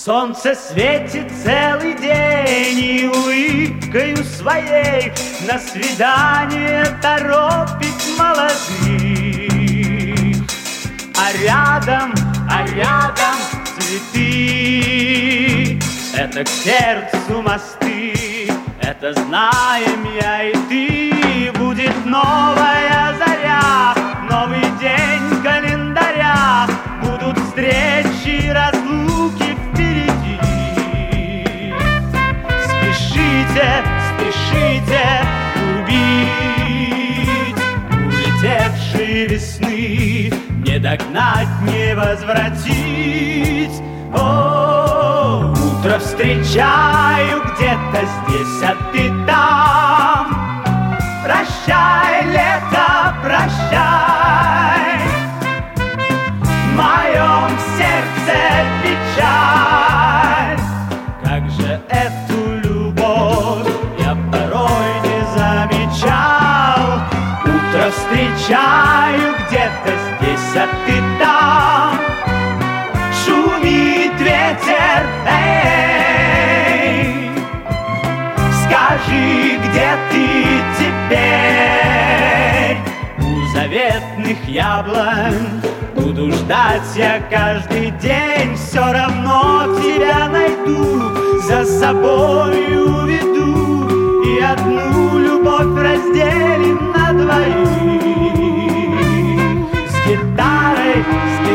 Солнце светит целый день, и улыбкою своей на свидание торопит молодых. А рядом цветы, это к сердцу мосты, это знаем я и ты. Будет новая заря, новый день календаря, будут встречи, разлуки впереди. Спешите любить улетевшие весны, не догнать, не возвратить. О, утро встречаю где-то здесь, а ты там. Прощай, лето, прощай, в моем сердце печаль. Как же эту любовь я порой не замечал. Утро встречаю где-то здесь, а ты там. Шумит ветер, эй, скажи, где ты теперь? У заветных яблонь буду ждать я каждый день. Все равно тебя найду, за собой уведу, и одну любовь разделим на двоих. С гитарой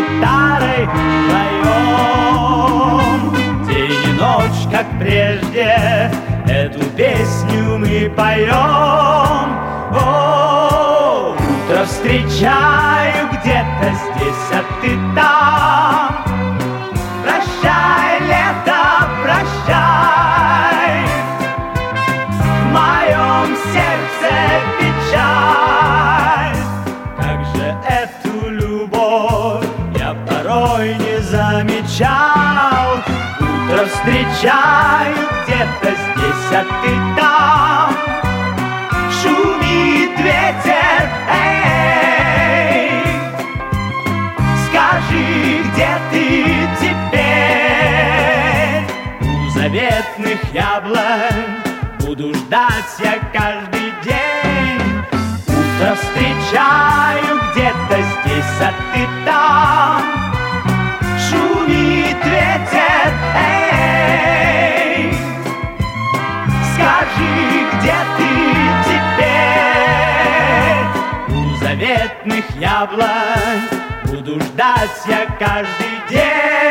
вдвоем, день и ночь, как прежде, эту песню мы поем. О, утро встречаю где-то здесь, а ты там. Прощай, лето, прощай, в моем сердце печаль. Как же эту любовь я порой не замечал. Утро встречаю где-то здесь, а ты там. Шумит ветер, эй, скажи, где ты теперь? У заветных яблонь буду ждать я каждый день. Утро встречаю где-то здесь, а ты там. Шумит ветер, эй, скажи, где ты теперь? У заветных яблонь буду ждать я каждый день.